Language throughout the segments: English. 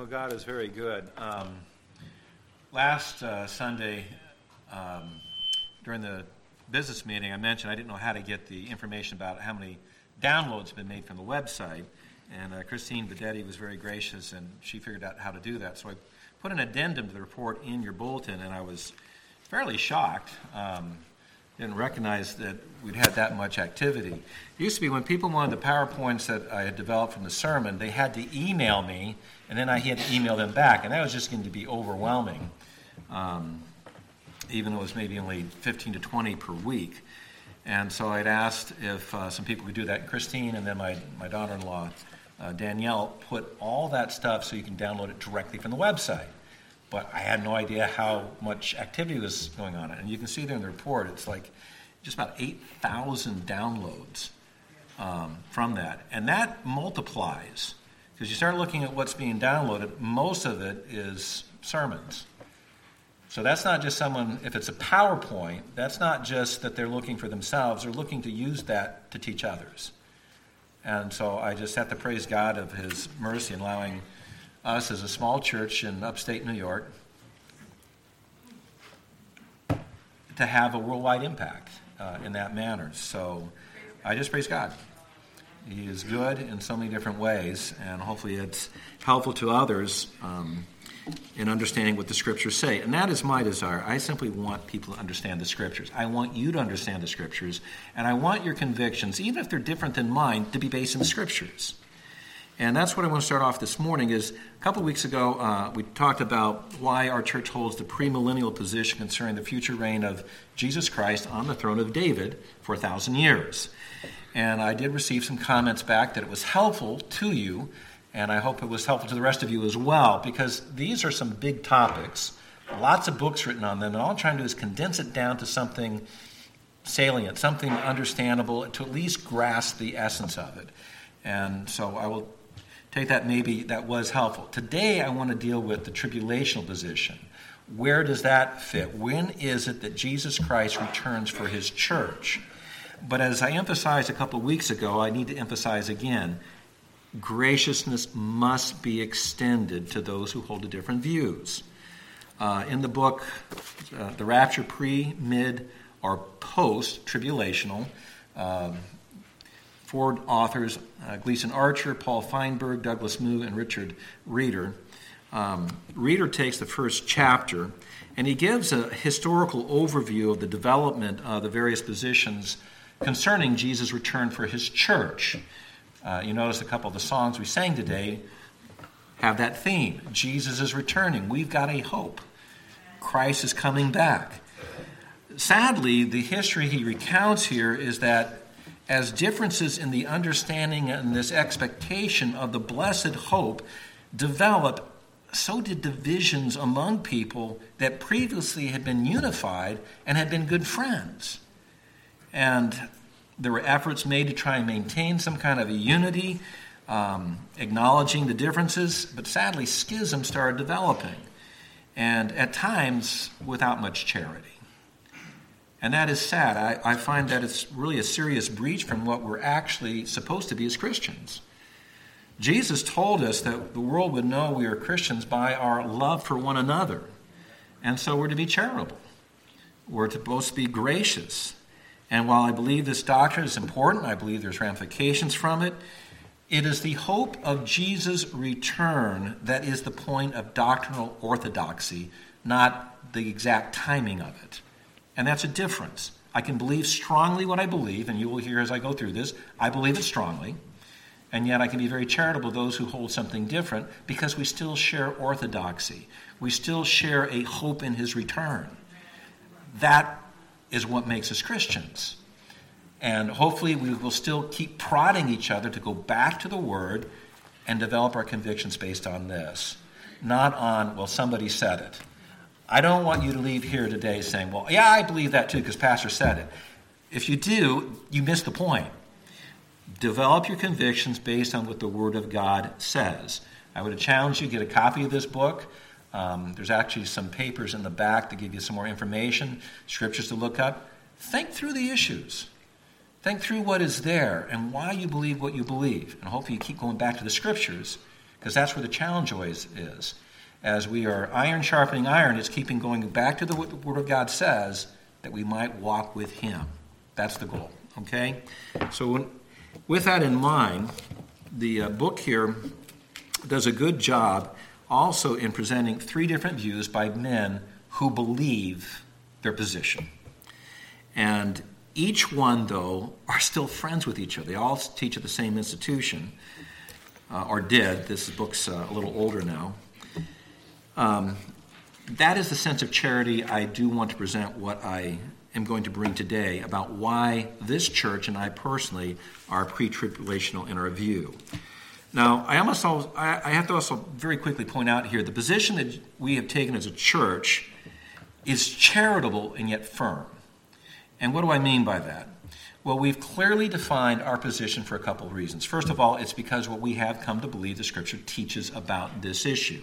God is very good. Last Sunday, during the business meeting, I mentioned I didn't know how to get the information about how many downloads have been made from the website. And Christine Vedetti was very gracious, and she figured out how to do that. So I put an addendum to the report in your bulletin, and I was fairly shocked. Didn't recognize that we'd had that much activity. It used to be when people wanted the PowerPoints that I had developed from the sermon, they had to email me, and then I had to email them back, and that was just going to be overwhelming, even though it was maybe only 15 to 20 per week. And so I'd asked if some people could do that. Christine and then my daughter-in-law, Danielle, put all that stuff so you can download it directly from the website. But I had no idea how much activity was going on. And you can see there in the report, it's like just about 8,000 downloads from that. And that multiplies, because you start looking at what's being downloaded, most of it is sermons. So that's not just someone, if it's a PowerPoint, that's not just that they're looking for themselves, they're looking to use that to teach others. And so I just have to praise God of His mercy in allowing us as a small church in upstate New York to have a worldwide impact in that manner. So I just praise God. He is good in so many different ways, and hopefully it's helpful to others in understanding what the Scriptures say. And that is my desire. I simply want people to understand the Scriptures. I want you to understand the Scriptures, and I want your convictions, even if they're different than mine, to be based in the Scriptures. And that's what I want to start off this morning is, a couple of weeks ago, we talked about why our church holds the premillennial position concerning the future reign of Jesus Christ on the throne of David for 1,000 years. And I did receive some comments back that it was helpful to you, and I hope it was helpful to the rest of you as well, because these are some big topics, lots of books written on them, and all I'm trying to do is condense it down to something salient, something understandable, to at least grasp the essence of it. And so I will take that maybe that was helpful. Today I want to deal with the tribulational position. Where does that fit? When is it that Jesus Christ returns for His church? But as I emphasized a couple of weeks ago, I need to emphasize again, graciousness must be extended to those who hold different views. In the book, The Rapture Pre, Mid, or Post-Tribulational, four authors, Gleason Archer, Paul Feinberg, Douglas Moo, and Richard Reeder. Reeder takes the first chapter, and he gives a historical overview of the development of the various positions concerning Jesus' return for His church. You notice a couple of the songs we sang today have that theme. Jesus is returning. We've got a hope. Christ is coming back. Sadly, the history he recounts here is that as differences in the understanding and this expectation of the blessed hope develop, so did divisions among people that previously had been unified and had been good friends. And there were efforts made to try and maintain some kind of a unity, acknowledging the differences, but sadly schisms started developing, and at times without much charity. And that is sad. I find that it's really a serious breach from what we're actually supposed to be as Christians. Jesus told us that the world would know we are Christians by our love for one another. And so we're to be charitable. We're supposed to be gracious. And while I believe this doctrine is important, I believe there's ramifications from it, it is the hope of Jesus' return that is the point of doctrinal orthodoxy, not the exact timing of it. And that's a difference. I can believe strongly what I believe, and you will hear as I go through this, I believe it strongly, and yet I can be very charitable to those who hold something different because we still share orthodoxy. We still share a hope in His return. That is what makes us Christians. And hopefully we will still keep prodding each other to go back to the Word and develop our convictions based on this, not on, well, somebody said it. I don't want you to leave here today saying, well, yeah, I believe that too because Pastor said it. If you do, you miss the point. Develop your convictions based on what the Word of God says. I would challenge you to get a copy of this book. There's actually some papers in the back that give you some more information, scriptures to look up. Think through the issues. Think through what is there and why you believe what you believe. And hopefully you keep going back to the scriptures, because that's where the challenge always is. As we are iron sharpening iron, it's keeping going back to what the Word of God says, that we might walk with Him. That's the goal, okay? So with that in mind, the book here does a good job also in presenting three different views by men who believe their position. And each one, though, are still friends with each other. They all teach at the same institution, or did. This book's a little older now. That is the sense of charity I do want to present what I am going to bring today about why this church and I personally are pre-tribulational in our view. Now, I have to also very quickly point out here, the position that we have taken as a church is charitable and yet firm. And what do I mean by that? Well, we've clearly defined our position for a couple of reasons. First of all, it's because what we have come to believe the Scripture teaches about this issue.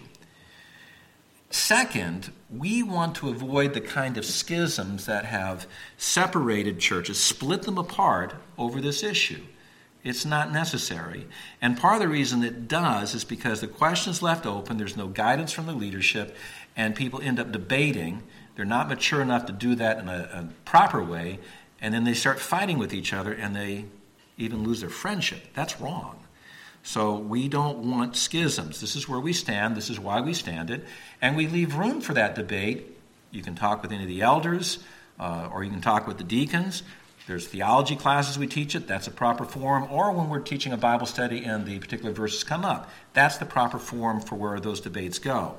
Second, we want to avoid the kind of schisms that have separated churches, split them apart over this issue. It's not necessary. And part of the reason it does is because the question is left open, there's no guidance from the leadership, and people end up debating. They're not mature enough to do that in a proper way, and then they start fighting with each other, and they even lose their friendship. That's wrong. So we don't want schisms. This is where we stand. This is why we stand it. And we leave room for that debate. You can talk with any of the elders, or you can talk with the deacons. There's theology classes we teach it. That's a proper forum. Or when we're teaching a Bible study and the particular verses come up, that's the proper forum for where those debates go.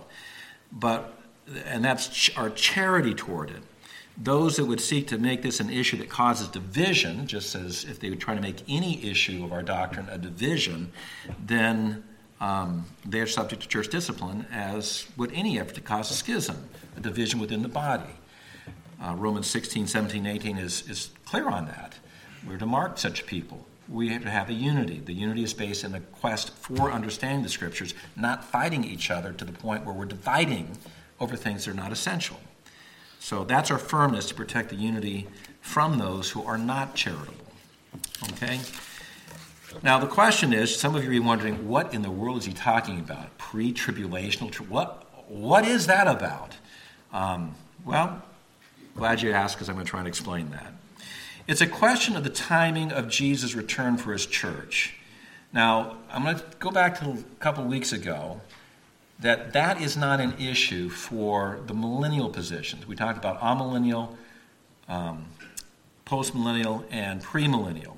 And that's our charity toward it. Those that would seek to make this an issue that causes division, just as if they would try to make any issue of our doctrine a division, then they're subject to church discipline, as would any effort to cause a schism, a division within the body. Romans 16, 17, 18 is clear on that. We're to mark such people. We have to have a unity. The unity is based in the quest for understanding the Scriptures, not fighting each other to the point where we're dividing over things that are not essential. So that's our firmness to protect the unity from those who are not charitable. Okay? Now the question is, some of you are wondering, what in the world is he talking about? Pre-tribulational? What is that about? Well, glad you asked, because I'm going to try and explain that. It's a question of the timing of Jesus' return for his church. Now, I'm going to go back to a couple of weeks ago. That is not an issue for the millennial positions. We talked about amillennial, postmillennial, and premillennial.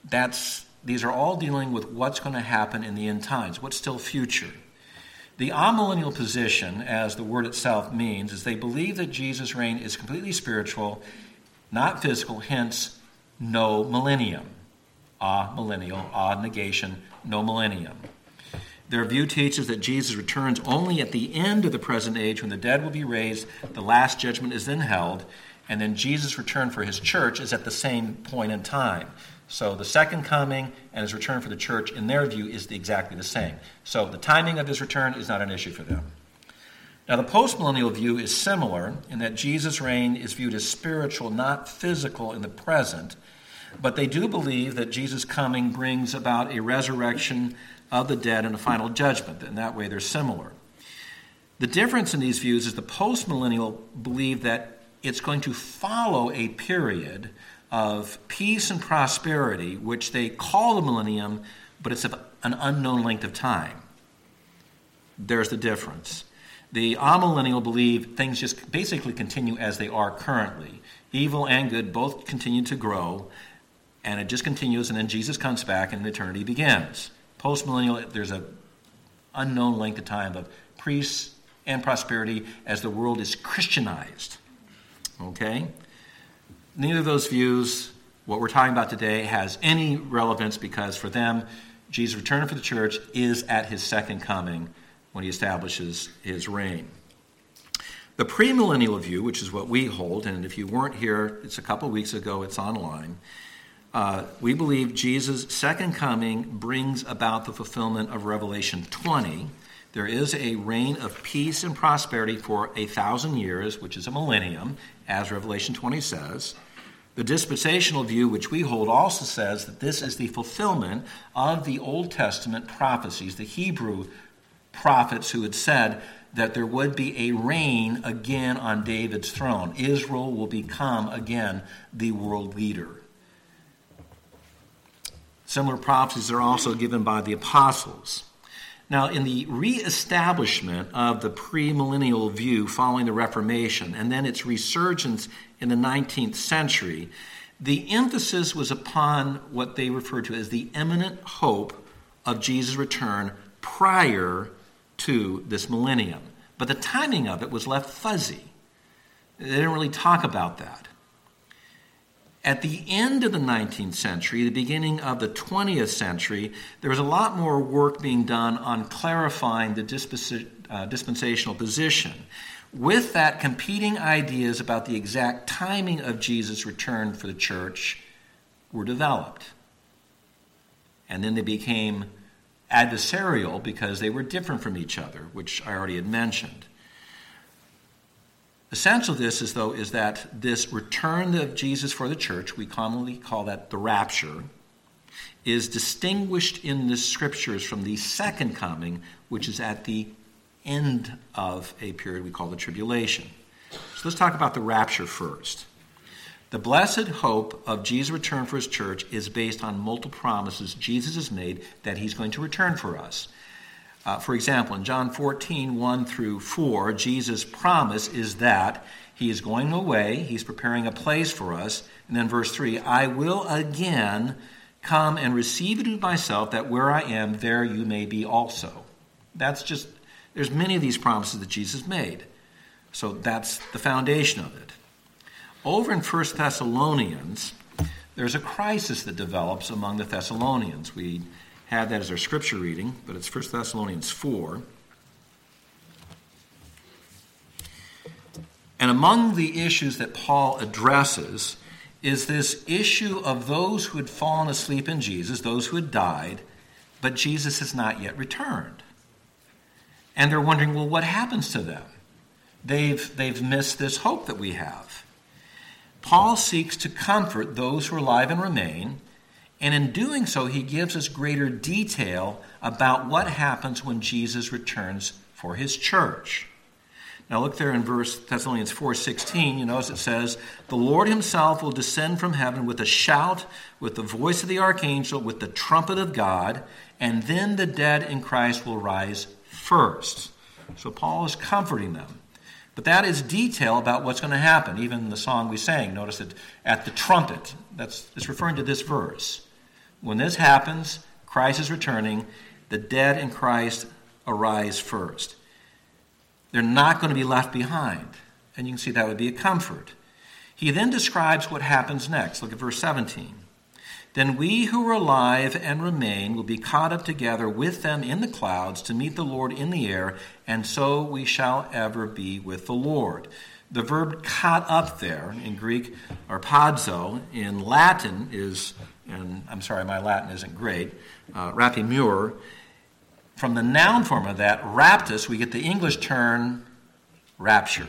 These are all dealing with what's going to happen in the end times, what's still future. The amillennial position, as the word itself means, is they believe that Jesus' reign is completely spiritual, not physical, hence no millennium. Millennial, negation, no millennium. Their view teaches that Jesus returns only at the end of the present age when the dead will be raised, the last judgment is then held, and then Jesus' return for his church is at the same point in time. So the second coming and his return for the church, in their view, is exactly the same. So the timing of his return is not an issue for them. Now the postmillennial view is similar in that Jesus' reign is viewed as spiritual, not physical in the present, but they do believe that Jesus' coming brings about a resurrection of the dead and a final judgment. In that way, they're similar. The difference in these views is the postmillennial believe that it's going to follow a period of peace and prosperity, which they call the millennium, but it's of an unknown length of time. There's the difference. The amillennial believe things just basically continue as they are currently. Evil and good both continue to grow, and it just continues, and then Jesus comes back and eternity begins. Postmillennial, there's an unknown length of time of peace and prosperity as the world is Christianized. Okay? Neither of those views, what we're talking about today, has any relevance, because for them, Jesus' return for the church is at his second coming when he establishes his reign. The premillennial view, which is what we hold, and if you weren't here, it's a couple of weeks ago, it's online. We believe Jesus' second coming brings about the fulfillment of Revelation 20. There is a reign of peace and prosperity for 1,000 years, which is a millennium, as Revelation 20 says. The dispensational view, which we hold, also says that this is the fulfillment of the Old Testament prophecies, the Hebrew prophets who had said that there would be a reign again on David's throne. Israel will become again the world leader. Similar prophecies are also given by the apostles. Now, in the reestablishment of the premillennial view following the Reformation and then its resurgence in the 19th century, the emphasis was upon what they referred to as the imminent hope of Jesus' return prior to this millennium. But the timing of it was left fuzzy. They didn't really talk about that. At the end of the 19th century, the beginning of the 20th century, there was a lot more work being done on clarifying the dispensational position. With that, competing ideas about the exact timing of Jesus' return for the church were developed. And then they became adversarial because they were different from each other, which I already had mentioned. Essential to this is that this return of Jesus for the church, we commonly call that the rapture, is distinguished in the scriptures from the second coming, which is at the end of a period we call the tribulation. So let's talk about the rapture first. The blessed hope of Jesus' return for his church is based on multiple promises Jesus has made that he's going to return for us. For example, in John 14, 1 through 4, Jesus' promise is that he is going away, he's preparing a place for us. And then verse 3, I will again come and receive you to myself, that where I am, there you may be also. There's many of these promises that Jesus made. So that's the foundation of it. Over in 1 Thessalonians, there's a crisis that develops among the Thessalonians. We had that as our scripture reading, but it's 1 Thessalonians 4. And among the issues that Paul addresses is this issue of those who had fallen asleep in Jesus, those who had died, but Jesus has not yet returned. And they're wondering, well, what happens to them? They've missed this hope that we have. Paul seeks to comfort those who are alive and remain, and in doing so, he gives us greater detail about what happens when Jesus returns for his church. Now look there in 1 Thessalonians 4:16, you notice it says, the Lord himself will descend from heaven with a shout, with the voice of the archangel, with the trumpet of God, and then the dead in Christ will rise first. So Paul is comforting them. But that is detail about what's going to happen. Even the song we sang, notice that at the trumpet, it's referring to this verse. When this happens, Christ is returning, the dead in Christ arise first. They're not going to be left behind. And you can see that would be a comfort. He then describes what happens next. Look at verse 17. Then we who are alive and remain will be caught up together with them in the clouds to meet the Lord in the air, and so we shall ever be with the Lord. The verb caught up there in Greek, arpazo, in Latin is, and I'm sorry, my Latin isn't great, rapimur. From the noun form of that, raptus, we get the English term rapture.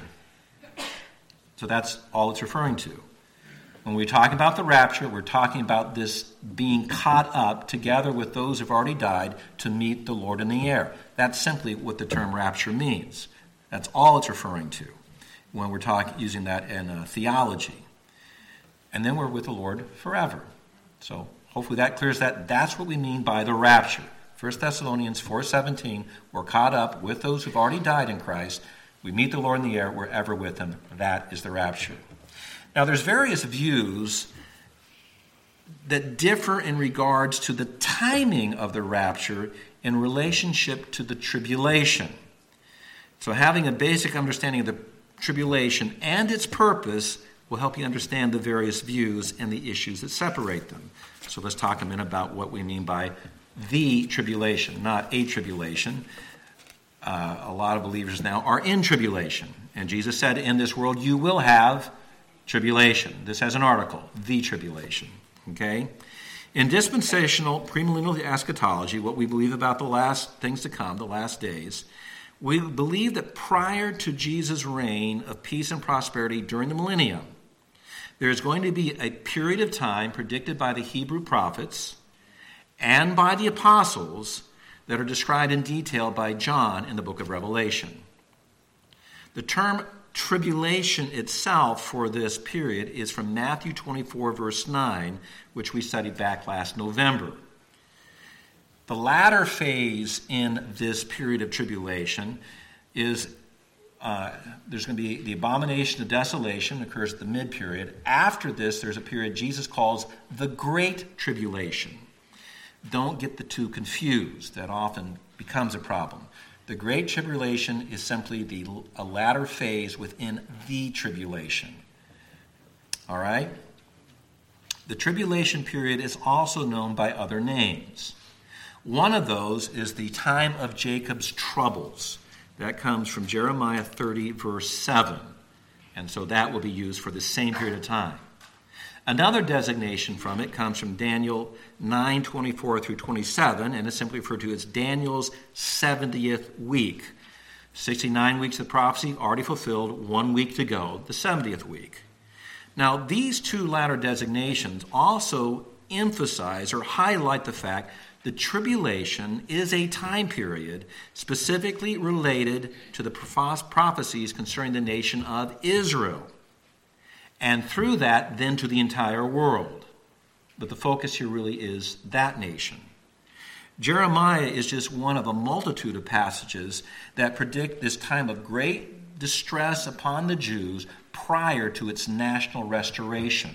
So that's all it's referring to. When we talk about the rapture, we're talking about this being caught up together with those who've already died to meet the Lord in the air. That's simply what the term rapture means. That's all it's referring to when we're using that in theology. And then we're with the Lord forever. So hopefully that clears that. That's what we mean by the rapture. 1 Thessalonians 4:17, we're caught up with those who've already died in Christ. We meet the Lord in the air. We're ever with him. That is the rapture. Now, there's various views that differ in regards to the timing of the rapture in relationship to the tribulation. So having a basic understanding of the tribulation and its purpose will help you understand the various views and the issues that separate them. So let's talk a minute about what we mean by the tribulation, not a tribulation. A lot of believers now are in tribulation. And Jesus said, in this world you will have tribulation. This has an article, the tribulation. Okay? In dispensational premillennial eschatology, what we believe about the last things to come, the last days, we believe that prior to Jesus' reign of peace and prosperity during the millennium, there is going to be a period of time predicted by the Hebrew prophets and by the apostles that are described in detail by John in the book of Revelation. The term tribulation itself for this period is from Matthew 24, verse 9, which we studied back last November. The latter phase in this period of tribulation is there's going to be the abomination of desolation, occurs at the mid-period. After this, there's a period Jesus calls the Great Tribulation. Don't get the two confused. That often becomes a problem. The Great Tribulation is simply a latter phase within the tribulation. All right? The tribulation period is also known by other names. One of those is the time of Jacob's troubles. That comes from Jeremiah 30, verse 7. And so that will be used for the same period of time. Another designation from it comes from Daniel 9:24 through 27, and is simply referred to as Daniel's 70th week. 69 weeks of prophecy already fulfilled, 1 week to go, the 70th week. Now, these two latter designations also emphasize or highlight the fact the tribulation is a time period specifically related to the prophecies concerning the nation of Israel. And through that, then to the entire world. But the focus here really is that nation. Jeremiah is just one of a multitude of passages that predict this time of great distress upon the Jews prior to its national restoration.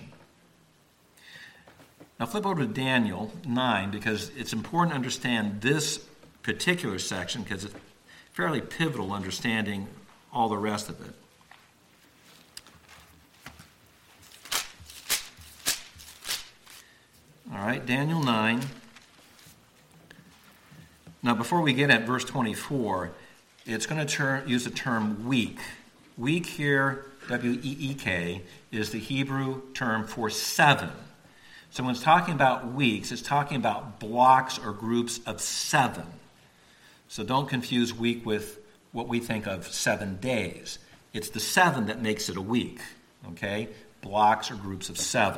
Now flip over to Daniel 9, because it's important to understand this particular section, because it's fairly pivotal understanding all the rest of it. All right, Daniel 9. Now, before we get at verse 24, it's going to use the term week. Week here, W-E-E-K, is the Hebrew term for 7. So when it's talking about weeks, it's talking about blocks or groups of 7. So don't confuse week with what we think of 7 days. It's the 7 that makes it a week, okay? Blocks or groups of 7.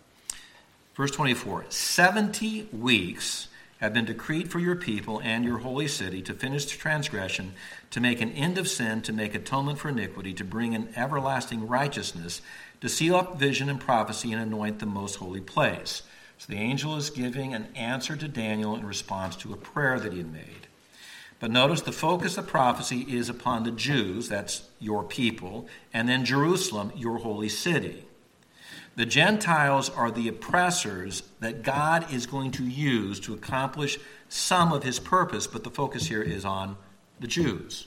Verse 24, 70 weeks have been decreed for your people and your holy city to finish the transgression, to make an end of sin, to make atonement for iniquity, to bring in everlasting righteousness, to seal up vision and prophecy, and anoint the most holy place. So the angel is giving an answer to Daniel in response to a prayer that he had made. But notice the focus of prophecy is upon the Jews, that's your people, and then Jerusalem, your holy city. The Gentiles are the oppressors that God is going to use to accomplish some of his purpose, but the focus here is on the Jews.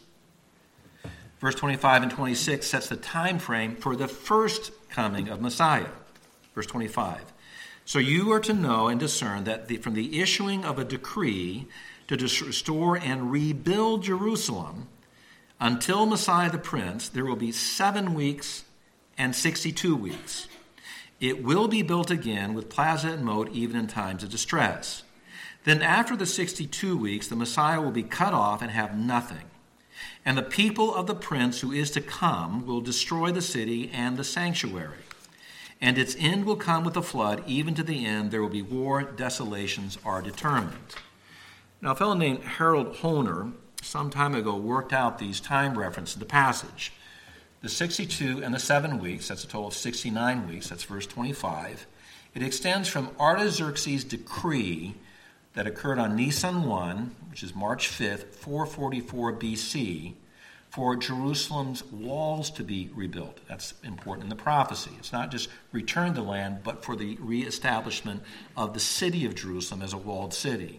Verse 25 and 26 sets the time frame for the first coming of Messiah. Verse 25. So you are to know and discern that from the issuing of a decree to restore and rebuild Jerusalem until Messiah the Prince, there will be 7 weeks and 62 weeks. It will be built again with plaza and moat even in times of distress. Then after the 62 weeks, the Messiah will be cut off and have nothing. And the people of the prince who is to come will destroy the city and the sanctuary. And its end will come with a flood. Even to the end there will be war, desolations are determined. Now a fellow named Harold Honer some time ago worked out these time references to the passage. The 62 and the 7 weeks, that's a total of 69 weeks, that's verse 25. It extends from Artaxerxes' decree that occurred on Nisan 1, which is March 5th, 444 BC, for Jerusalem's walls to be rebuilt. That's important in the prophecy. It's not just return the land, but for the reestablishment of the city of Jerusalem as a walled city.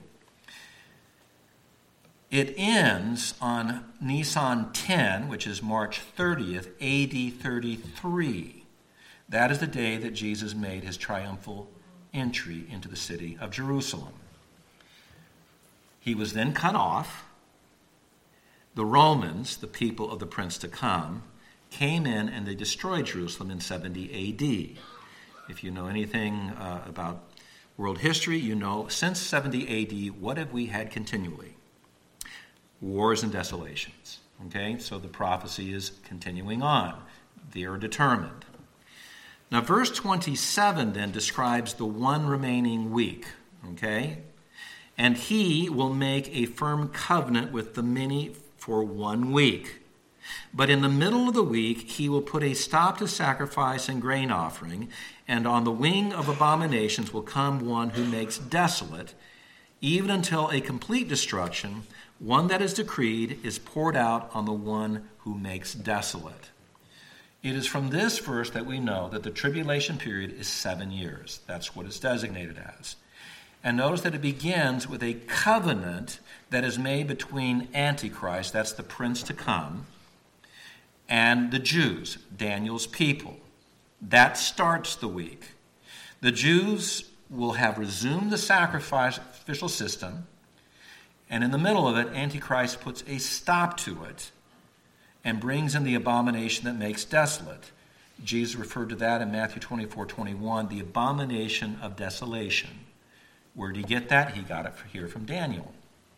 It ends on Nisan 10, which is March 30th, AD 33. That is the day that Jesus made his triumphal entry into the city of Jerusalem. He was then cut off. The Romans, the people of the prince to come, came in and they destroyed Jerusalem in 70 AD. If you know anything about world history, you know since 70 AD, what have we had continually? Wars and desolations. Okay, so the prophecy is continuing on. They are determined. Now, verse 27 then describes the one remaining week. Okay, and he will make a firm covenant with the many for 1 week. But in the middle of the week, he will put a stop to sacrifice and grain offering, and on the wing of abominations will come one who makes desolate, even until a complete destruction, one that is decreed, is poured out on the one who makes desolate. It is from this verse that we know that the tribulation period is 7 years. That's what it's designated as. And notice that it begins with a covenant that is made between Antichrist, that's the prince to come, and the Jews, Daniel's people. That starts the week. The Jews will have resumed the sacrificial system, and in the middle of it, Antichrist puts a stop to it and brings in the abomination that makes desolate. Jesus referred to that in Matthew 24:21, the abomination of desolation. Where did he get that? He got it here from Daniel.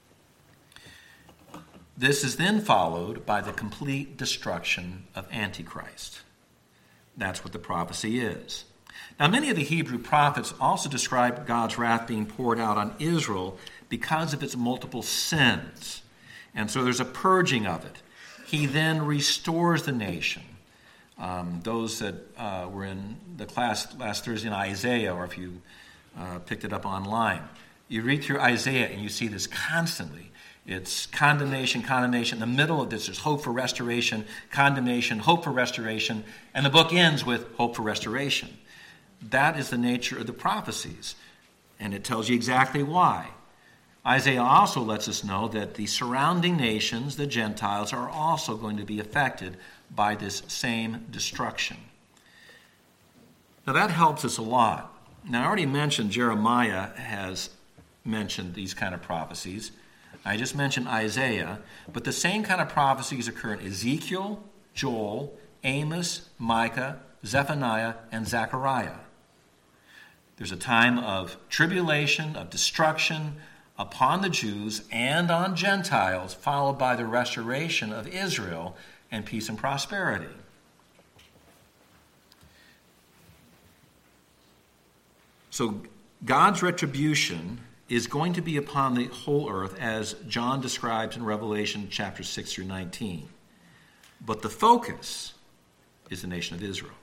This is then followed by the complete destruction of Antichrist. That's what the prophecy is. Now, many of the Hebrew prophets also describe God's wrath being poured out on Israel because of its multiple sins. And so there's a purging of it. He then restores the nation. Those that were in the class last Thursday in Isaiah, or if you picked it up online, you read through Isaiah and you see this constantly. It's condemnation, condemnation. In the middle of this, there's hope for restoration, condemnation, hope for restoration, and the book ends with hope for restoration. That is the nature of the prophecies, and it tells you exactly why. Isaiah also lets us know that the surrounding nations, the Gentiles, are also going to be affected by this same destruction. Now that helps us a lot. Now I already mentioned Jeremiah has mentioned these kind of prophecies. I just mentioned Isaiah, but the same kind of prophecies occur in Ezekiel, Joel, Amos, Micah, Zephaniah, and Zechariah. There's a time of tribulation, of destruction upon the Jews and on Gentiles, followed by the restoration of Israel and peace and prosperity. So God's retribution is going to be upon the whole earth, as John describes in Revelation chapter 6 through 19. But the focus is the nation of Israel.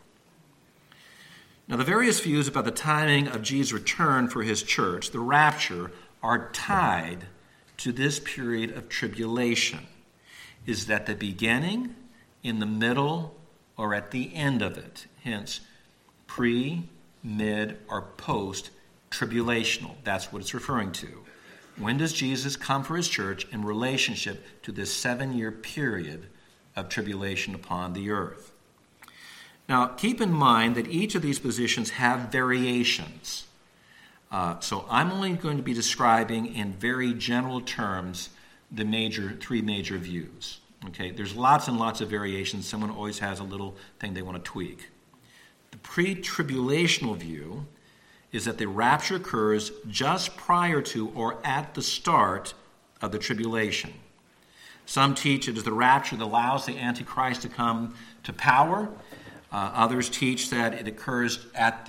Now, the various views about the timing of Jesus' return for his church, the rapture, are tied to this period of tribulation. Is that the beginning, in the middle, or at the end of it? Hence, pre, mid, or post-tribulational. That's what it's referring to. When does Jesus come for his church in relationship to this 7-year period of tribulation upon the earth? Now, keep in mind that each of these positions have variations. So I'm only going to be describing in very general terms the three major views. Okay, there's lots and lots of variations. Someone always has a little thing they want to tweak. The pre-tribulational view is that the rapture occurs just prior to or at the start of the tribulation. Some teach it is the rapture that allows the Antichrist to come to power. Others teach that it occurs at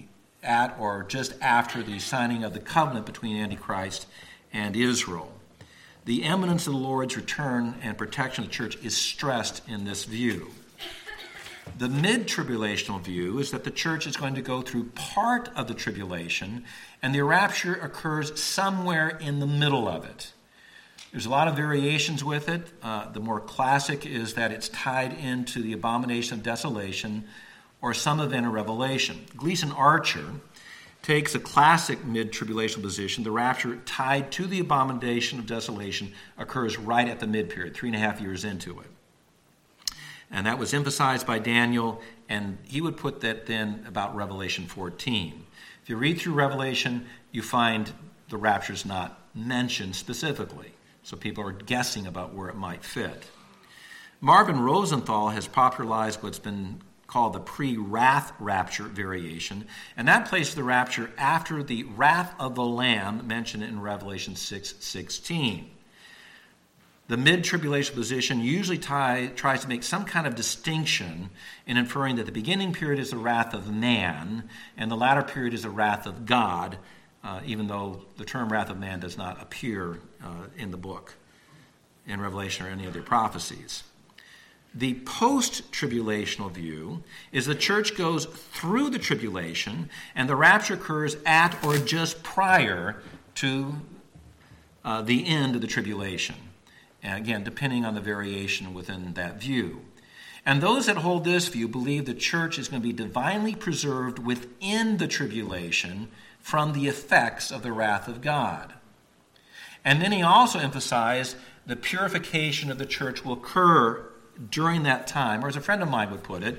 or just after the signing of the covenant between Antichrist and Israel. The imminence of the Lord's return and protection of the church is stressed in this view. The mid-tribulational view is that the church is going to go through part of the tribulation, and the rapture occurs somewhere in the middle of it. There's a lot of variations with it. The more classic is that it's tied into the abomination of desolation or some event of Revelation. Gleason Archer takes a classic mid-tribulational position. The rapture tied to the abomination of desolation occurs right at the mid-period, 3.5 years into it. And that was emphasized by Daniel, and he would put that then about Revelation 14. If you read through Revelation, you find the rapture's not mentioned specifically. So people are guessing about where it might fit. Marvin Rosenthal has popularized what's been called the pre-wrath rapture variation, and that places the rapture after the wrath of the Lamb mentioned in Revelation 6:16. The mid-tribulation position usually tries to make some kind of distinction in inferring that the beginning period is the wrath of man and the latter period is the wrath of God, even though the term wrath of man does not appear in the book, in Revelation or any other prophecies. The post-tribulational view is the church goes through the tribulation and the rapture occurs at or just prior to the end of the tribulation. And again, depending on the variation within that view. And those that hold this view believe the church is going to be divinely preserved within the tribulation from the effects of the wrath of God. And then he also emphasized the purification of the church will occur during that time, or as a friend of mine would put it,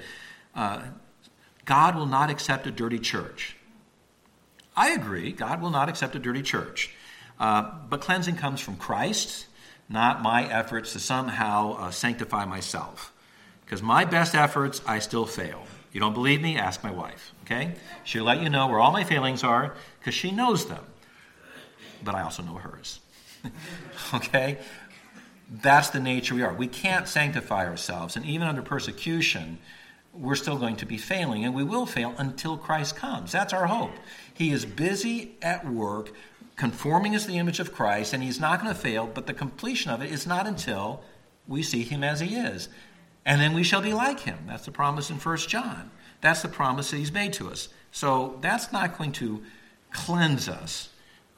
God will not accept a dirty church. I agree, God will not accept a dirty church. But cleansing comes from Christ, not my efforts to somehow sanctify myself. Because my best efforts, I still fail. You don't believe me? Ask my wife, okay? She'll let you know where all my failings are, because she knows them. But I also know hers. Okay? That's the nature we are. We can't sanctify ourselves, and even under persecution, we're still going to be failing, and we will fail until Christ comes. That's our hope. He is busy at work, conforming us to the image of Christ, and he's not going to fail, but the completion of it is not until we see him as he is. And then we shall be like him. That's the promise in 1 John. That's the promise that he's made to us. So that's not going to cleanse us.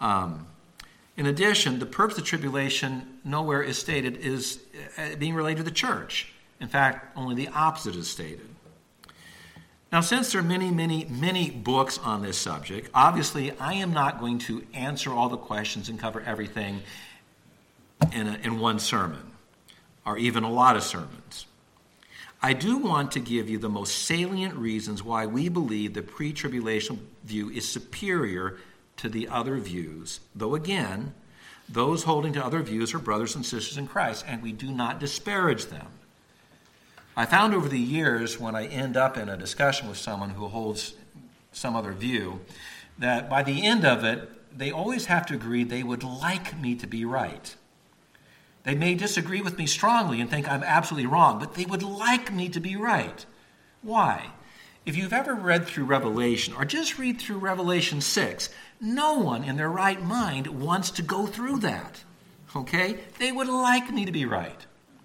In addition, the purpose of tribulation nowhere is stated is being related to the church. In fact, only the opposite is stated. Now, since there are many, many, many books on this subject, obviously I am not going to answer all the questions and cover everything in one sermon, or even a lot of sermons. I do want to give you the most salient reasons why we believe the pre-tribulation view is superior to the other views, though again, those holding to other views are brothers and sisters in Christ, and we do not disparage them. I found over the years, when I end up in a discussion with someone who holds some other view, that by the end of it, they always have to agree they would like me to be right. They may disagree with me strongly and think I'm absolutely wrong, but they would like me to be right. Why? If you've ever read through Revelation, or just read through Revelation 6, no one in their right mind wants to go through that. Okay? They would like me to be right.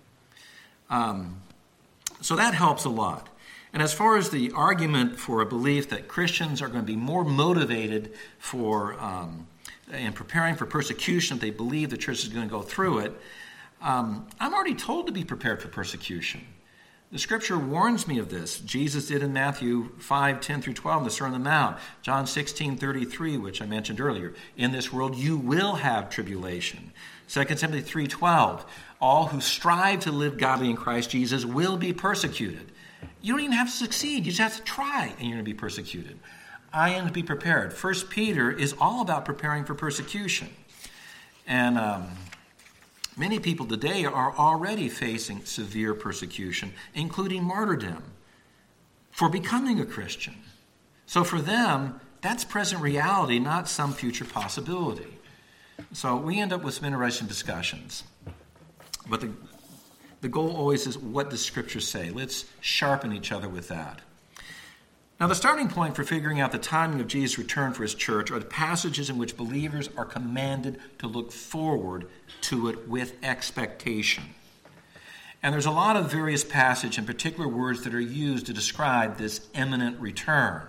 So that helps a lot. And as far as the argument for a belief that Christians are going to be more motivated for in preparing for persecution if they believe the church is going to go through it, I'm already told to be prepared for persecution. The scripture warns me of this. Jesus did in Matthew 5:10-12, in the Sermon on the Mount. John 16:33, which I mentioned earlier. In this world you will have tribulation. 2 Timothy 3:12, all who strive to live godly in Christ Jesus will be persecuted. You don't even have to succeed. You just have to try, and you're going to be persecuted. I am to be prepared. 1 Peter is all about preparing for persecution. And many people today are already facing severe persecution, including martyrdom, for becoming a Christian. So for them, that's present reality, not some future possibility. So we end up with some interesting discussions. But the goal always is, what does Scripture say? Let's sharpen each other with that. Now, the starting point for figuring out the timing of Jesus' return for his church are the passages in which believers are commanded to look forward to it with expectation. And there's a lot of various passages and particular words that are used to describe this imminent return.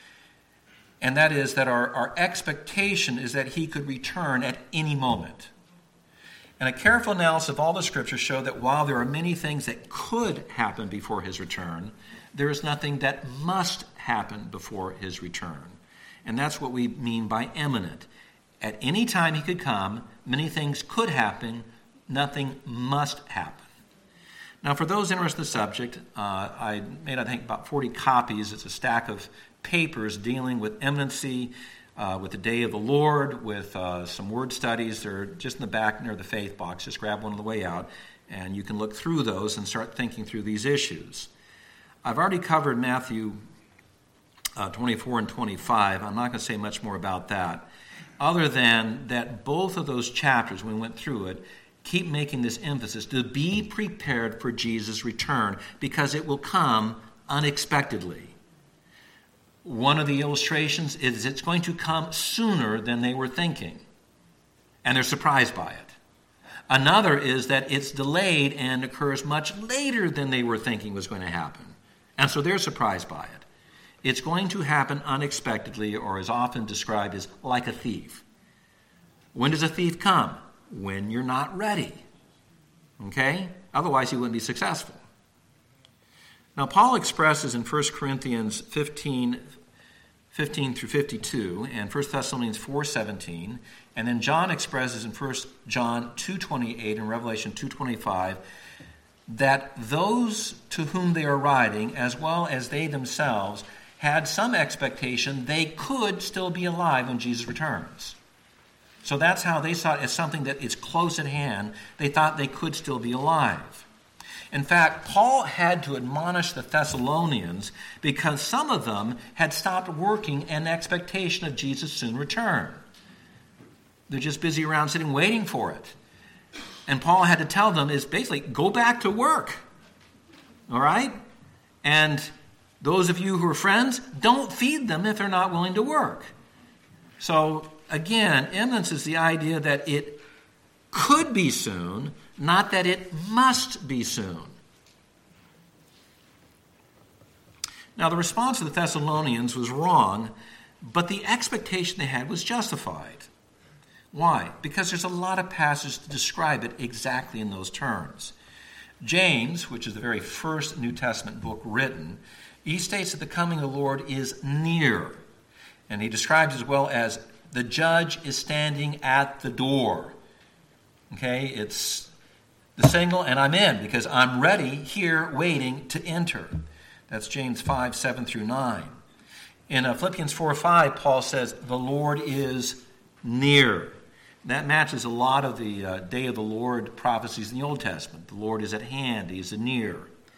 And that is that our expectation is that he could return at any moment. And a careful analysis of all the scriptures show that while there are many things that could happen before his return, there is nothing that must happen before his return. And that's what we mean by imminent. At any time he could come, many things could happen, nothing must happen. Now, for those interested in the subject, I made, I think, about 40 copies. It's a stack of papers dealing with imminency, with the day of the Lord, with some word studies. They're just in the back near the faith box. Just grab one on the way out, and you can look through those and start thinking through these issues. I've already covered Matthew 24 and 25. I'm not going to say much more about that, other than that both of those chapters, when we went through it, keep making this emphasis to be prepared for Jesus' return, because it will come unexpectedly. One of the illustrations is it's going to come sooner than they were thinking, and they're surprised by it. Another is that it's delayed and occurs much later than they were thinking was going to happen, and so they're surprised by it. It's going to happen unexpectedly, or is often described as like a thief. When does a thief come? When you're not ready. Okay? Otherwise, he wouldn't be successful. Now, Paul expresses in 1 Corinthians 15 through 52, and 1 Thessalonians 4:17, and then John expresses in 1 John 2:28 and Revelation 2:25, that those to whom they are writing, as well as they themselves, had some expectation they could still be alive when Jesus returns. So that's how they saw it, as something that is close at hand. They thought they could still be alive. In fact, Paul had to admonish the Thessalonians because some of them had stopped working in expectation of Jesus' soon return. They're just busy around sitting waiting for it. And Paul had to tell them is basically, go back to work. All right? And those of you who are friends, don't feed them if they're not willing to work. So, again, imminence is the idea that it could be soon, not that it must be soon. Now, the response of the Thessalonians was wrong, but the expectation they had was justified. Why? Because there's a lot of passages to describe it exactly in those terms. James, which is the very first New Testament book written, he states that the coming of the Lord is near. And he describes it as well as the judge is standing at the door. Okay, it's the signal, and I'm in because I'm ready here waiting to enter. That's James 5:7 through 9. In Philippians 4:5, Paul says, the Lord is near. That matches a lot of the day of the Lord prophecies in the Old Testament. The Lord is at hand. He is near.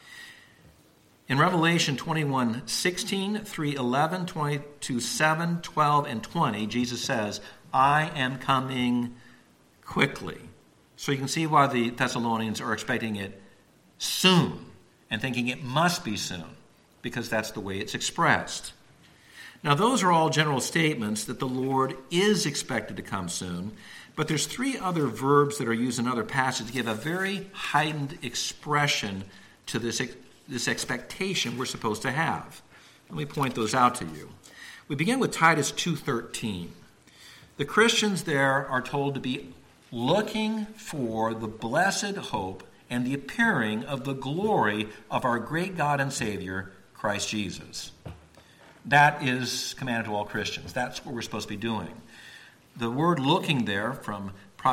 In Revelation 21:16, 3:11, 22:7, 12, and 20, Jesus says, I am coming quickly. So you can see why the Thessalonians are expecting it soon and thinking it must be soon, because that's the way it's expressed. Now, those are all general statements that the Lord is expected to come soon, but there's three other verbs that are used in other passages to give a very heightened expression to this expectation we're supposed to have. Let me point those out to you. We begin with Titus 2:13. The Christians there are told to be looking for the blessed hope and the appearing of the glory of our great God and Savior, Christ Jesus. That is commanded to all Christians. That's what we're supposed to be doing. The word looking there, from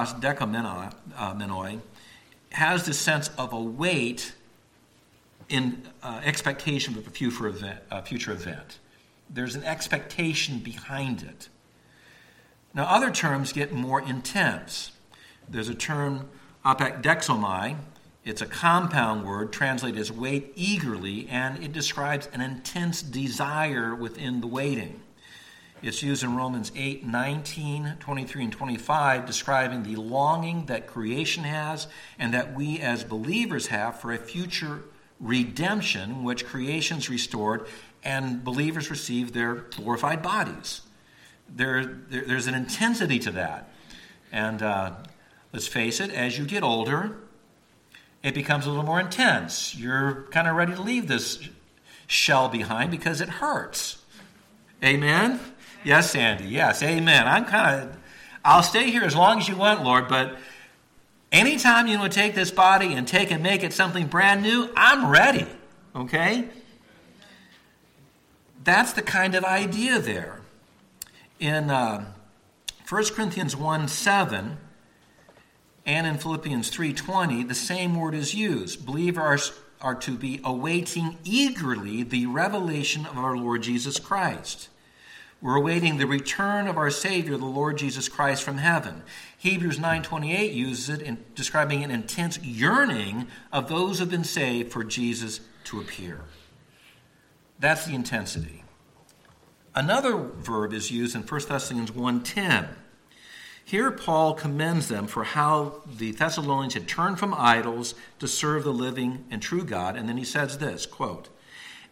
prosdekamenoi, has the sense of a wait in expectation of a future event. There's an expectation behind it. Now, other terms get more intense. There's a term, apekdexomai. It's a compound word translated as wait eagerly, and it describes an intense desire within the waiting. It's used in Romans 8:19, 23, and 25, describing the longing that creation has and that we as believers have for a future redemption, which creation's restored and believers receive their glorified bodies. There's an intensity to that. And let's face it, as you get older, it becomes a little more intense. You're kind of ready to leave this shell behind because it hurts. Amen? Yes, Sandy. Yes, amen. I'll stay here as long as you want, Lord, but anytime you want to take this body and make it something brand new, I'm ready. Okay? That's the kind of idea there. In 1 Corinthians 1:7 and in Philippians 3:20, the same word is used. Believers are to be awaiting eagerly the revelation of our Lord Jesus Christ. We're awaiting the return of our Savior, the Lord Jesus Christ, from heaven. Hebrews 9:28 uses it in describing an intense yearning of those who have been saved for Jesus to appear. That's the intensity. Another verb is used in 1 Thessalonians 1:10. Here Paul commends them for how the Thessalonians had turned from idols to serve the living and true God, and then he says this, quote,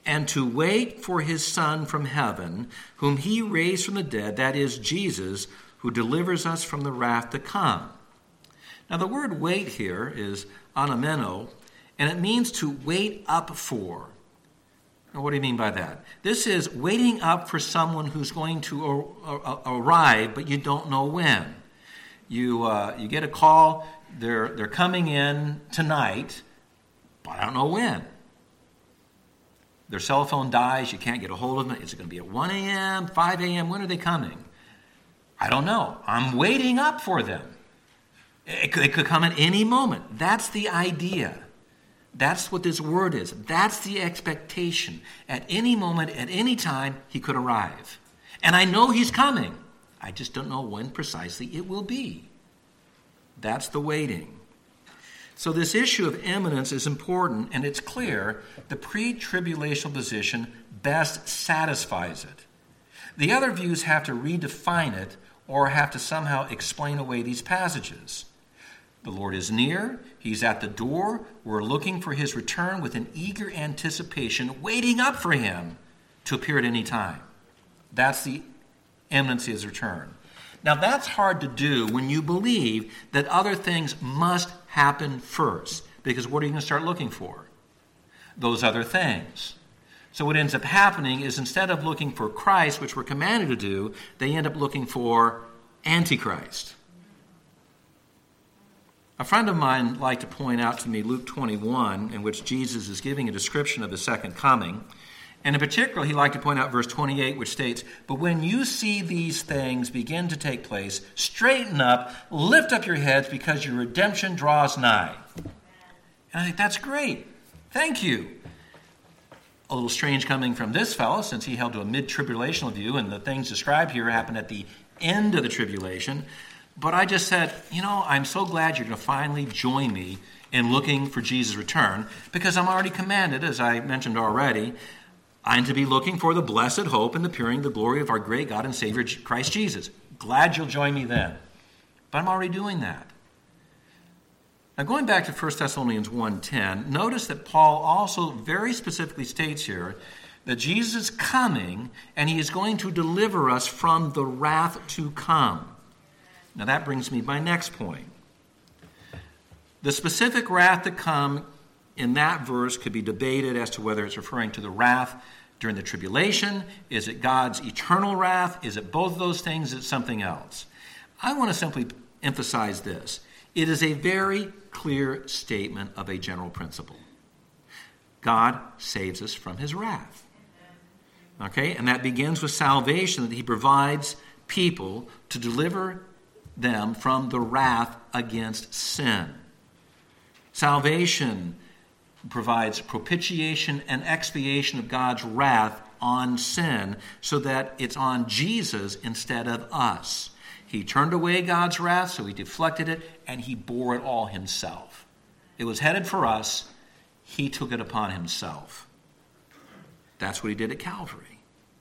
and to wait for his Son from heaven, whom he raised from the dead, that is, Jesus, who delivers us from the wrath to come. Now, the word wait here is anameno, and it means to wait up for. Now, what do you mean by that? This is waiting up for someone who's going to arrive, but you don't know when. You get a call, they're coming in tonight, but I don't know when. Their cell phone dies, you can't get a hold of them. Is it going to be at 1 a.m., 5 a.m.? When are they coming? I don't know. I'm waiting up for them. It could come at any moment. That's the idea. That's what this word is. That's the expectation. At any moment, at any time, he could arrive. And I know he's coming. I just don't know when precisely it will be. That's the waiting. So this issue of imminence is important, and it's clear the pre-tribulational position best satisfies it. The other views have to redefine it or have to somehow explain away these passages. The Lord is near. He's at the door. We're looking for his return with an eager anticipation, waiting up for him to appear at any time. That's the imminency of his return. Now, that's hard to do when you believe that other things must happen first, because what are you going to start looking for? Those other things. So what ends up happening is instead of looking for Christ, which we're commanded to do, they end up looking for Antichrist. A friend of mine liked to point out to me Luke 21, in which Jesus is giving a description of the second coming. And in particular, he liked to point out verse 28, which states, "But when you see these things begin to take place, straighten up, lift up your heads, because your redemption draws nigh." And I think that's great. Thank you. A little strange coming from this fellow, since he held to a mid-tribulational view, and the things described here happen at the end of the tribulation. But I just said, I'm so glad you're going to finally join me in looking for Jesus' return, because I'm already commanded, as I mentioned already, I'm to be looking for the blessed hope and the appearing of the glory of our great God and Savior, Christ Jesus. Glad you'll join me then. But I'm already doing that. Now, going back to 1 Thessalonians 1:10, notice that Paul also very specifically states here that Jesus is coming and he is going to deliver us from the wrath to come. Now, that brings me to my next point. The specific wrath to come in that verse could be debated as to whether it's referring to the wrath during the tribulation. Is it God's eternal wrath? Is it both of those things? Is it something else? I want to simply emphasize this. It is a very clear statement of a general principle. God saves us from his wrath. Okay? And that begins with salvation, that he provides people to deliver them from the wrath against sin. Salvation provides propitiation and expiation of God's wrath on sin so that it's on Jesus instead of us. He turned away God's wrath, so he deflected it, and he bore it all himself. It was headed for us. He took it upon himself. That's what he did at Calvary.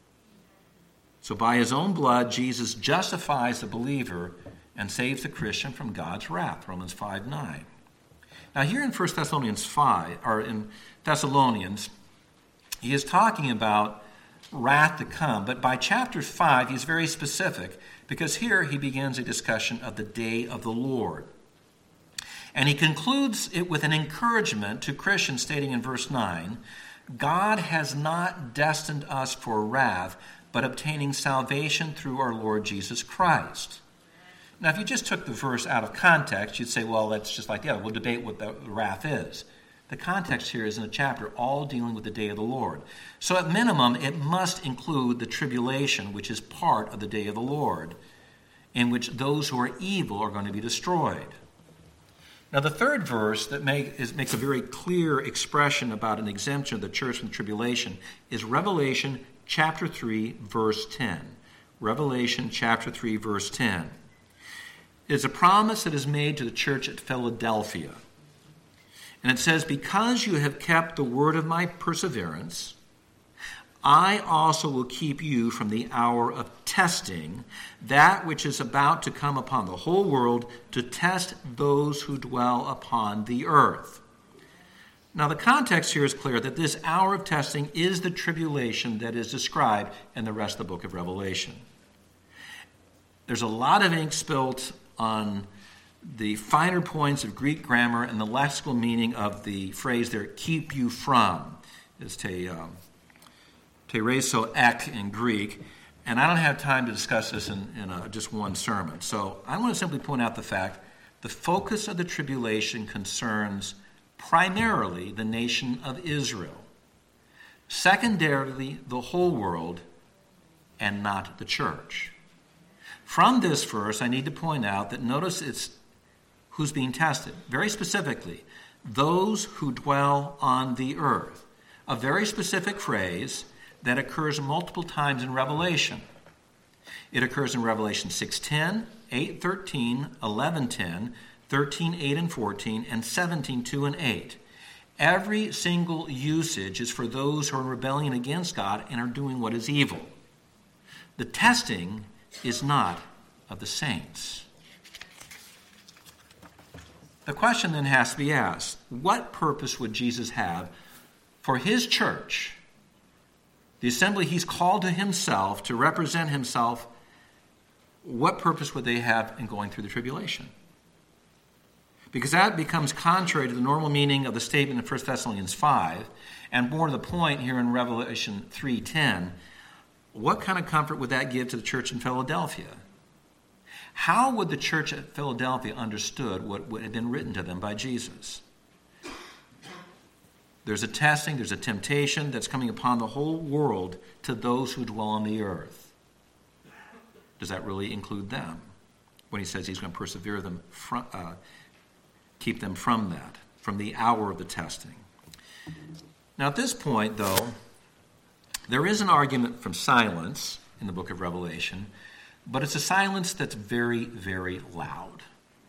So by his own blood, Jesus justifies the believer and saves the Christian from God's wrath, Romans 5:9. Now here in 1 Thessalonians 5, or in Thessalonians, he is talking about wrath to come. But by chapter 5, he's very specific, because here he begins a discussion of the day of the Lord. And he concludes it with an encouragement to Christians, stating in verse 9, "God has not destined us for wrath, but obtaining salvation through our Lord Jesus Christ." Now, if you just took the verse out of context, you'd say, well, that's just like the other. We'll debate what the wrath is. The context here is in a chapter all dealing with the day of the Lord. So at minimum, it must include the tribulation, which is part of the day of the Lord, in which those who are evil are going to be destroyed. Now, the third verse that makes a very clear expression about an exemption of the church from tribulation is Revelation chapter 3, verse 10. Revelation chapter 3, verse 10. It is a promise that is made to the church at Philadelphia. And it says, "Because you have kept the word of my perseverance, I also will keep you from the hour of testing, that which is about to come upon the whole world to test those who dwell upon the earth." Now, the context here is clear that this hour of testing is the tribulation that is described in the rest of the book of Revelation. There's a lot of ink spilt on the finer points of Greek grammar and the lexical meaning of the phrase there, keep you from, is tereso ek in Greek. And I don't have time to discuss this in just one sermon. So I want to simply point out the fact the focus of the tribulation concerns primarily the nation of Israel, secondarily the whole world, and not the church. From this verse, I need to point out that notice it's who's being tested. Very specifically, those who dwell on the earth. A very specific phrase that occurs multiple times in Revelation. It occurs in Revelation 6:10, 8:13, 11:10, 13:8 and 14, and 17:2 and 8. Every single usage is for those who are in rebellion against God and are doing what is evil. The testing is not of the saints. The question then has to be asked, what purpose would Jesus have for his church, the assembly he's called to himself to represent himself? What purpose would they have in going through the tribulation? Because that becomes contrary to the normal meaning of the statement in 1 Thessalonians 5, and more to the point here in Revelation 3:10. What kind of comfort would that give to the church in Philadelphia? How would the church at Philadelphia understood what had been written to them by Jesus? There's a testing, there's a temptation that's coming upon the whole world to those who dwell on the earth. Does that really include them? When he says he's going to persevere them, keep them from that, from the hour of the testing. Now at this point, though, there is an argument from silence in the book of Revelation, but it's a silence that's very, very loud.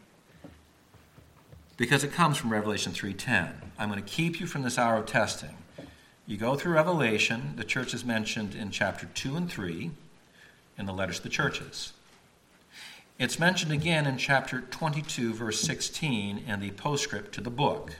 Because it comes from Revelation 3:10. I'm going to keep you from this hour of testing. You go through Revelation, the church is mentioned in chapter 2 and 3 in the letters to the churches. It's mentioned again in chapter 22, verse 16 in the postscript to the book.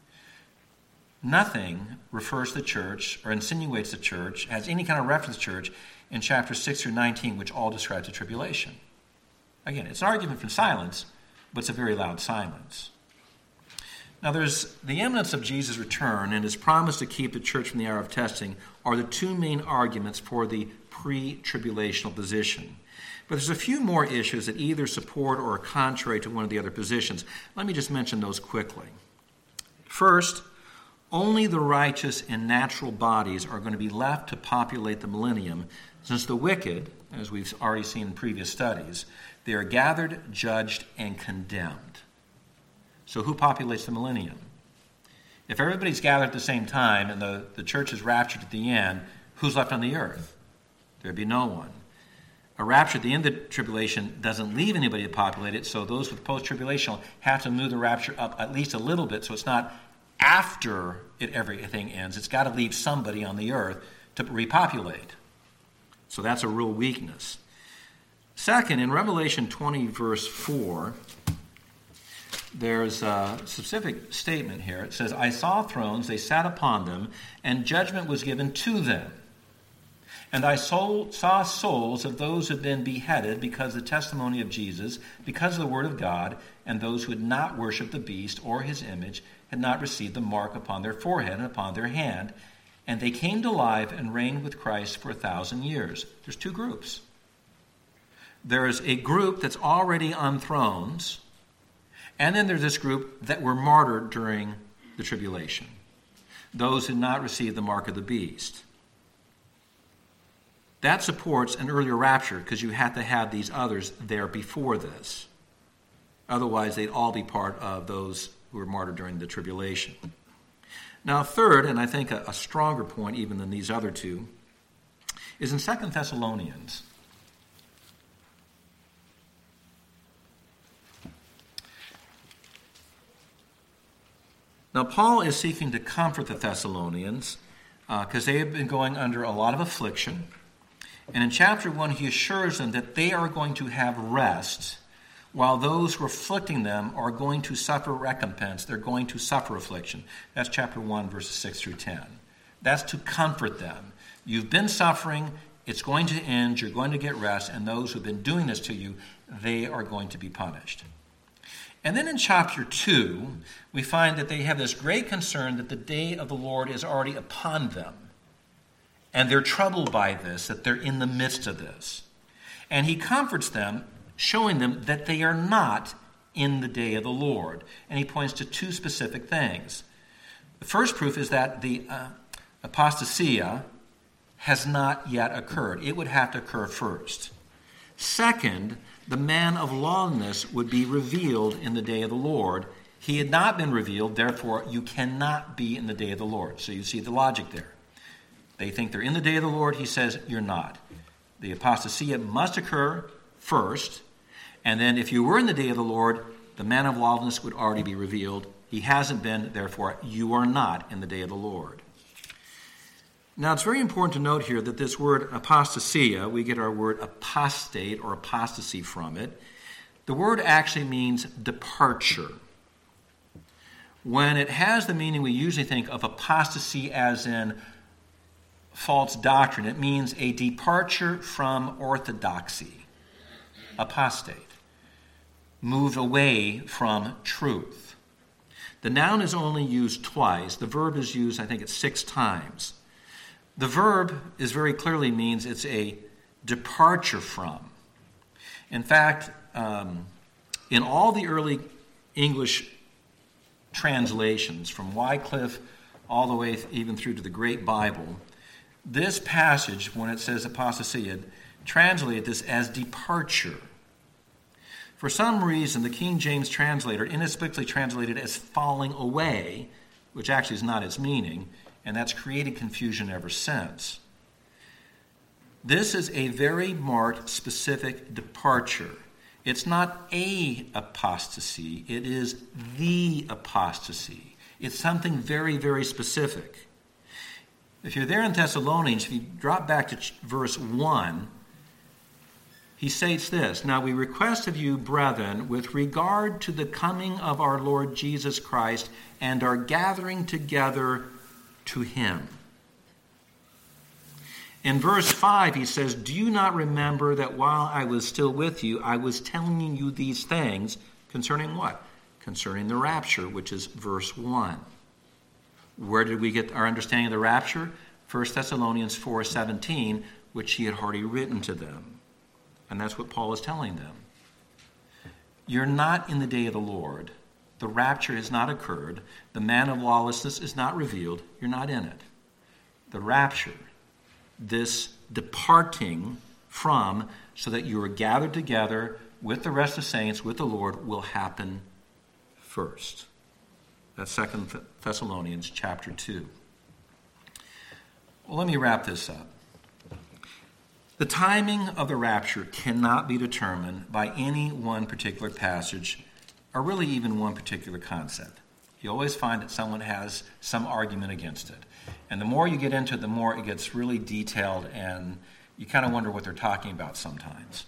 Nothing refers to the church or insinuates the church, has any kind of reference to the church in chapter 6 through 19, which all describes the tribulation. Again, it's an argument from silence, but it's a very loud silence. Now, there's the imminence of Jesus' return and his promise to keep the church from the hour of testing are the two main arguments for the pre-tribulational position. But there's a few more issues that either support or are contrary to one of the other positions. Let me just mention those quickly. First, only the righteous in natural bodies are going to be left to populate the millennium, since the wicked, as we've already seen in previous studies, they are gathered, judged, and condemned. So who populates the millennium? If everybody's gathered at the same time and the church is raptured at the end, who's left on the earth? There'd be no one. A rapture at the end of the tribulation doesn't leave anybody to populate it, so those with post-tribulation have to move the rapture up at least a little bit, so it's not after everything ends. It's got to leave somebody on the earth to repopulate. So that's a real weakness. Second, in Revelation 20, verse 4, there's a specific statement here. It says, I saw thrones, they sat upon them, and judgment was given to them. And I saw souls of those who had been beheaded because of the testimony of Jesus, because of the word of God, and those who had not worshipped the beast or his image, had not received the mark upon their forehead and upon their hand. And they came to life and reigned with Christ for 1,000 years. There's two groups. There's a group that's already on thrones, and then there's this group that were martyred during the tribulation. Those who had not received the mark of the beast. That supports an earlier rapture because you have to have these others there before this. Otherwise, they'd all be part of those who were martyred during the tribulation. Now, third, and I think a stronger point even than these other two, is in 2 Thessalonians. Now, Paul is seeking to comfort the Thessalonians because they have been going under a lot of affliction. And in chapter 1, he assures them that they are going to have rest while those who are afflicting them are going to suffer recompense. They're going to suffer affliction. That's chapter 1, verses 6 through 10. That's to comfort them. You've been suffering. It's going to end. You're going to get rest. And those who've been doing this to you, they are going to be punished. And then in chapter 2, we find that they have this great concern that the day of the Lord is already upon them. And they're troubled by this, that they're in the midst of this. And he comforts them, showing them that they are not in the day of the Lord. And he points to two specific things. The first proof is that the apostasia has not yet occurred. It would have to occur first. Second, the man of lawlessness would be revealed in the day of the Lord. He had not been revealed, therefore you cannot be in the day of the Lord. So you see the logic there. They think they're in the day of the Lord. He says, you're not. The apostasia must occur first. And then if you were in the day of the Lord, the man of lawlessness would already be revealed. He hasn't been, therefore you are not in the day of the Lord. Now, it's very important to note here that this word apostasia, we get our word apostate or apostasy from it. The word actually means departure. When it has the meaning we usually think of apostasy as in false doctrine, it means a departure from orthodoxy. Apostate. Moved away from truth. The noun is only used twice. The verb is used, I think it's 6 times. The verb is very clearly means it's a departure from. In fact, in all the early English translations, from Wycliffe all the way even through to the Great Bible, this passage, when it says apostasia, translated this as departure. For some reason, the King James translator inexplicably translated it as falling away, which actually is not its meaning, and that's created confusion ever since. This is a very marked, specific departure. It's not a apostasy, it is the apostasy. It's something very, very specific. If you're there in Thessalonians, if you drop back to verse 1, he states this, "Now we request of you, brethren, with regard to the coming of our Lord Jesus Christ and our gathering together to him." In verse 5, he says, "Do you not remember that while I was still with you, I was telling you these things?" Concerning what? Concerning the rapture, which is verse 1. Where did we get our understanding of the rapture? 1 Thessalonians 4:17, which he had already written to them. And that's what Paul is telling them. You're not in the day of the Lord. The rapture has not occurred. The man of lawlessness is not revealed. You're not in it. The rapture, this departing from, so that you are gathered together with the rest of the saints, with the Lord, will happen first. That's 2 Thessalonians chapter 2. Well, let me wrap this up. The timing of the rapture cannot be determined by any one particular passage, or really even one particular concept. You always find that someone has some argument against it. And the more you get into it, the more it gets really detailed, and you kind of wonder what they're talking about sometimes.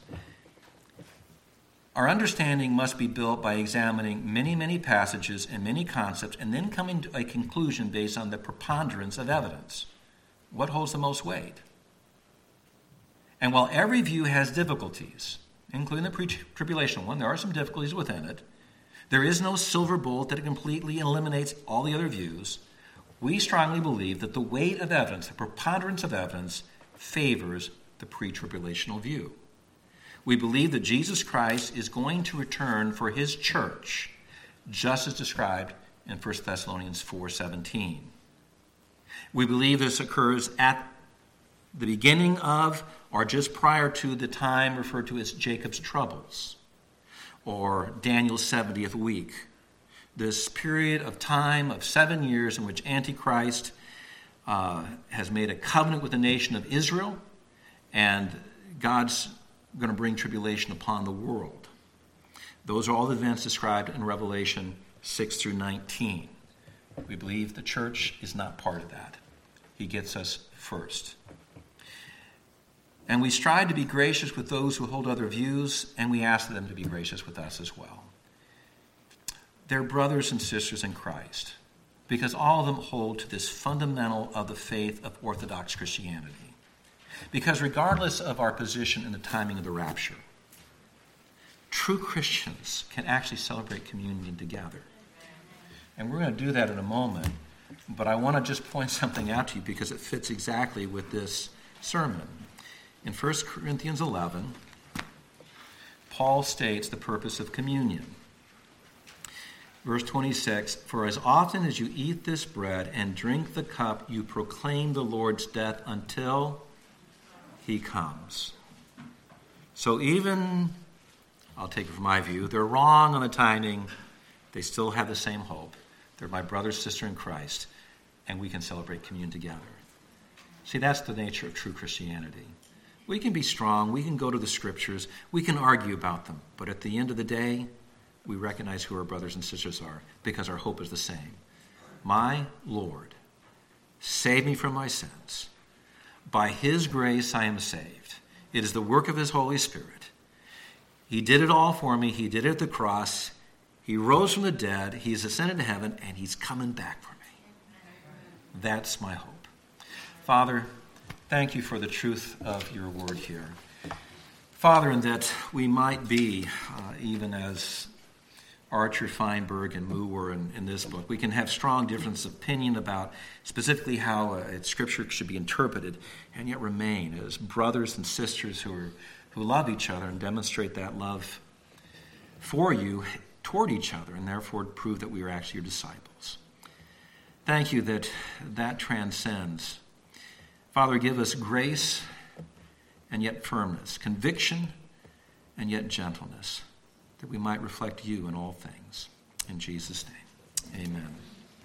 Our understanding must be built by examining many, many passages and many concepts, and then coming to a conclusion based on the preponderance of evidence. What holds the most weight? And while every view has difficulties, including the pre-tribulational one, there are some difficulties within it. There is no silver bullet that completely eliminates all the other views. We strongly believe that the weight of evidence, the preponderance of evidence, favors the pre-tribulational view. We believe that Jesus Christ is going to return for his church, just as described in 1 Thessalonians 4:17. We believe this occurs at the beginning of or just prior to the time referred to as Jacob's troubles, or Daniel's 70th week. This period of time of 7 years in which Antichrist has made a covenant with the nation of Israel, and God's going to bring tribulation upon the world. Those are all the events described in Revelation 6 through 19. We believe the church is not part of that. He gets us first. And we strive to be gracious with those who hold other views, and we ask them to be gracious with us as well. They're brothers and sisters in Christ, because all of them hold to this fundamental of the faith of Orthodox Christianity. Because regardless of our position in the timing of the rapture, true Christians can actually celebrate communion together. And we're going to do that in a moment, but I want to just point something out to you because it fits exactly with this sermon. In 1 Corinthians 11, Paul states the purpose of communion. Verse 26, "For as often as you eat this bread and drink the cup, you proclaim the Lord's death until he comes." So even, I'll take it from my view, they're wrong on the timing. They still have the same hope. They're my brother, sister in Christ, and we can celebrate communion together. See, that's the nature of true Christianity. We can be strong. We can go to the scriptures. We can argue about them. But at the end of the day, we recognize who our brothers and sisters are because our hope is the same. My Lord, save me from my sins. By his grace I am saved. It is the work of his Holy Spirit. He did it all for me. He did it at the cross. He rose from the dead. He's ascended to heaven, and he's coming back for me. That's my hope. Father, thank you for the truth of your word here. Father, in that we might be, even as Archer, Feinberg, and Moo were in this book, we can have strong differences of opinion about specifically how Scripture should be interpreted, and yet remain as brothers and sisters who love each other and demonstrate that love for you toward each other, and therefore prove that we are actually your disciples. Thank you that transcends. Father, give us grace and yet firmness, conviction and yet gentleness, that we might reflect you in all things. In Jesus' name, amen.